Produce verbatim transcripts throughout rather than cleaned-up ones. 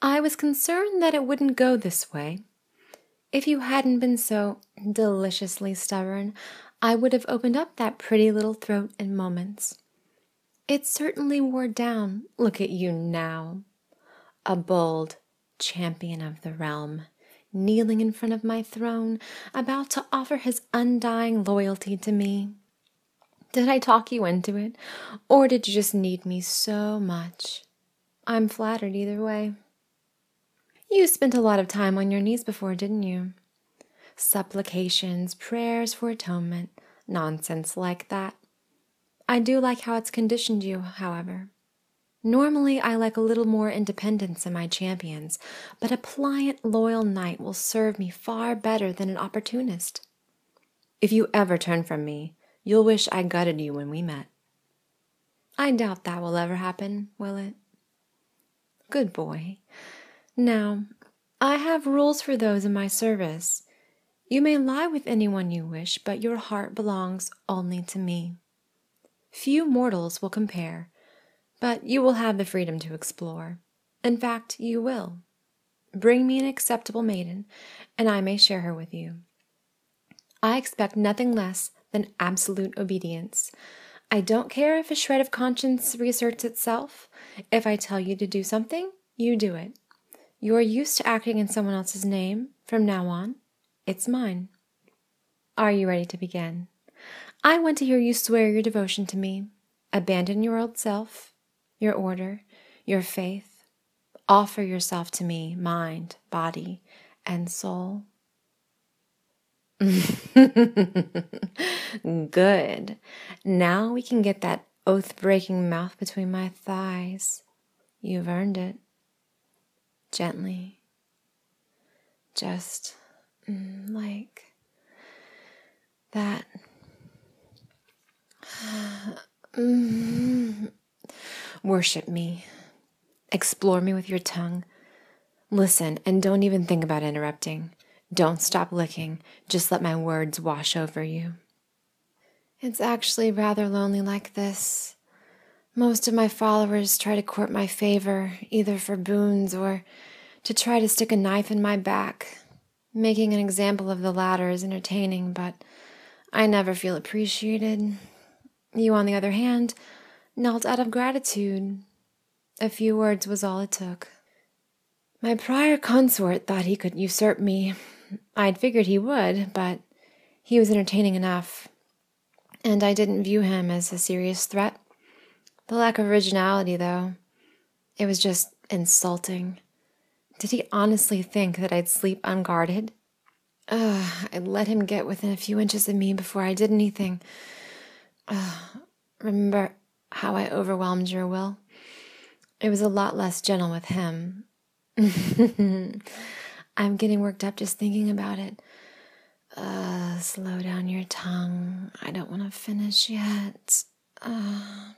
I was concerned that it wouldn't go this way. If you hadn't been so deliciously stubborn, I would have opened up that pretty little throat in moments. It certainly wore down. Look at you now. A bold champion of the realm, kneeling in front of my throne, about to offer his undying loyalty to me. Did I talk you into it, or did you just need me so much? I'm flattered either way. You spent a lot of time on your knees before, didn't you? Supplications, prayers for atonement, nonsense like that. I do like how it's conditioned you, however. Normally, I like a little more independence in my champions, but a pliant, loyal knight will serve me far better than an opportunist. If you ever turn from me, you'll wish I gutted you when we met. I doubt that will ever happen, will it? Good boy. Now, I have rules for those in my service. You may lie with anyone you wish, but your heart belongs only to me. Few mortals will compare, but you will have the freedom to explore. In fact, you will. Bring me an acceptable maiden, and I may share her with you. I expect nothing less than absolute obedience. I don't care if a shred of conscience reasserts itself. If I tell you to do something, you do it. You are used to acting in someone else's name. From now on, it's mine. Are you ready to begin? I want to hear you swear your devotion to me. Abandon your old self, your order, your faith. Offer yourself to me, mind, body, and soul. Good. Now we can get that oath-breaking mouth between my thighs. You've earned it. Gently. Just mm, like that. Mm. Worship me. Explore me with your tongue. Listen, and don't even think about interrupting. Don't stop licking. Just let my words wash over you. It's actually rather lonely like this. Most of my followers try to court my favor, either for boons or to try to stick a knife in my back. Making an example of the latter is entertaining, but I never feel appreciated. You, on the other hand, knelt out of gratitude. A few words was all it took. My prior consort thought he could usurp me. I'd figured he would, but he was entertaining enough, and I didn't view him as a serious threat. The lack of originality, though, it was just insulting. Did he honestly think that I'd sleep unguarded? Ugh, I'd let him get within a few inches of me before I did anything. Ugh, remember how I overwhelmed your will? It was a lot less gentle with him. I'm getting worked up just thinking about it. Uh, slow down your tongue. I don't want to finish yet. Uh.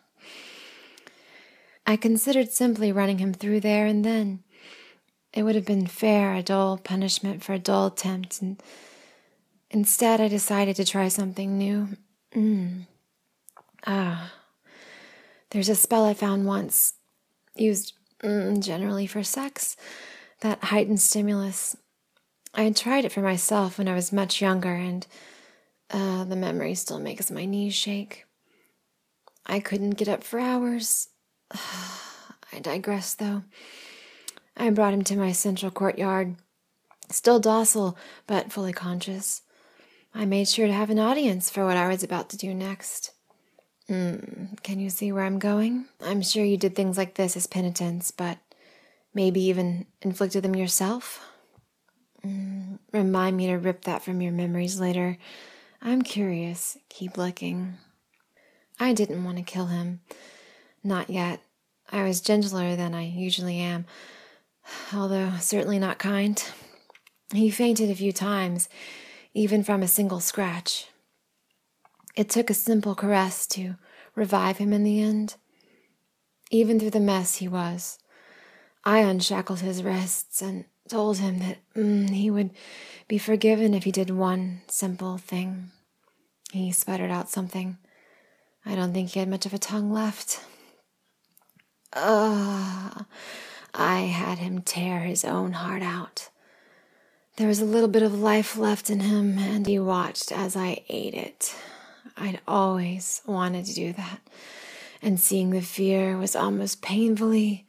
I considered simply running him through there and then. It would have been fair, a dull punishment for a dull attempt, and instead I decided to try something new. Mm. Ah, there's a spell I found once, used mm, generally for sex, that heightened stimulus. I had tried it for myself when I was much younger, and uh, the memory still makes my knees shake. I couldn't get up for hours. I digress, though. I brought him to my central courtyard, still docile, but fully conscious. I made sure to have an audience for what I was about to do next. Mm, can you see where I'm going? I'm sure you did things like this as penitence, but maybe even inflicted them yourself? Mm, remind me to rip that from your memories later. I'm curious. Keep looking. I didn't want to kill him. Not yet. I was gentler than I usually am, although certainly not kind. He fainted a few times, even from a single scratch. It took a simple caress to revive him in the end. Even through the mess he was, I unshackled his wrists and told him that mm, he would be forgiven if he did one simple thing. He sputtered out something. I don't think he had much of a tongue left. Ugh. I had him tear his own heart out. There was a little bit of life left in him, and he watched as I ate it. I'd always wanted to do that, and seeing the fear was almost painfully...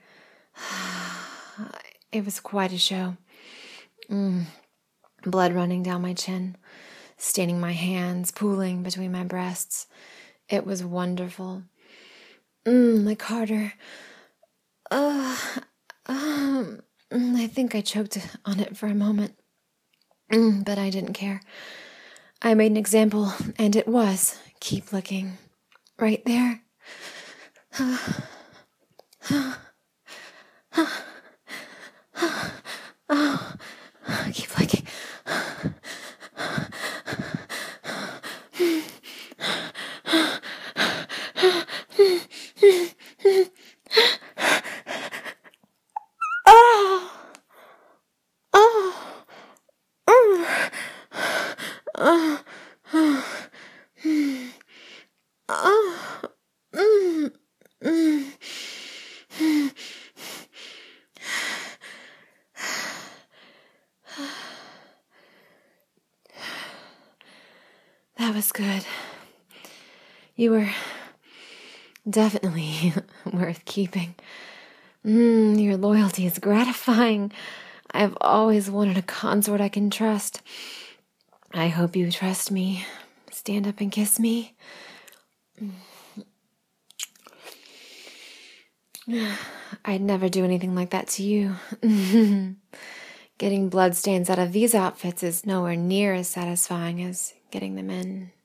It was quite a show. Mm. Blood running down my chin, staining my hands, pooling between my breasts. It was wonderful. Mm, like harder. Uh, um, I think I choked on it for a moment. Mm, but I didn't care. I made an example, and it was, keep looking. Right there. Oh, keep looking. That was good. You were definitely worth keeping. Mm, your loyalty is gratifying. I've always wanted a consort I can trust. I hope you trust me. Stand up and kiss me. I'd never do anything like that to you. Getting bloodstains out of these outfits is nowhere near as satisfying as getting them in